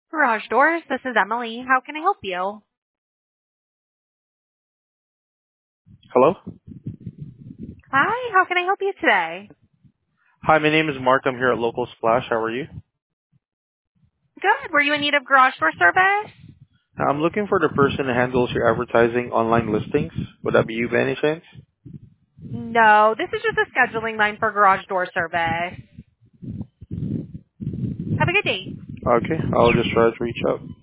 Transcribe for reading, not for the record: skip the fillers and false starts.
Garage Doors, this is Emily. How can I help you? Hello? Hi, how can I help you today? Hi, my name is Mark. I'm here at Local Splash. How are you? Good. Were you in need of garage door service? I'm looking for the person who handles your advertising online listings. Would that be you by any chance? No, this is just a scheduling line for garage door service. Have a good day. Okay, I'll just try to reach out.